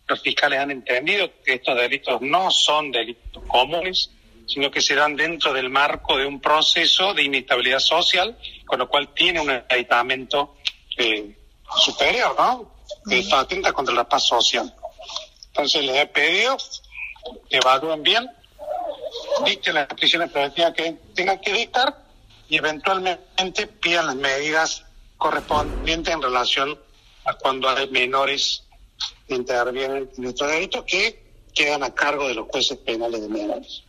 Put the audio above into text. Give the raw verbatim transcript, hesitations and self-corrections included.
los fiscales han entendido que estos delitos no son delitos comunes, sino que se dan dentro del marco de un proceso de inestabilidad social, con lo cual tiene un aditamento eh, superior, ¿no? Que uh-huh. atenta contra la paz social. Entonces les he pedido que evalúen bien, dicten las prisiones preventivas que tengan que dictar y eventualmente pidan las medidas correspondientes en relación a cuando hay menores que intervienen en estos delitos que quedan a cargo de los jueces penales de menores.